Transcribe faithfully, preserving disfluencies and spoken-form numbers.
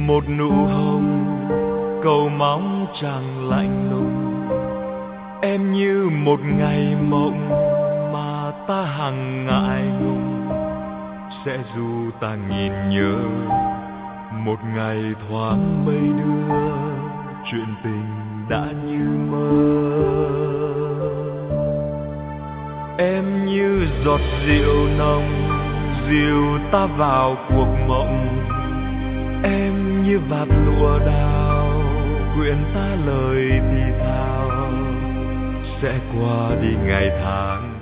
Một nụ hồng cầu mong chẳng lạnh lùng, em như một ngày mộng mà ta hằng ngại ngùng. Sẽ dù ta nhìn nhớ một ngày thoáng mây đưa, chuyện tình đã như mơ. Em như giọt rượu nồng dìu ta vào cuộc mộng, em như vạt lụa đào quyện ta lời thì thào. Sẽ qua đi ngày tháng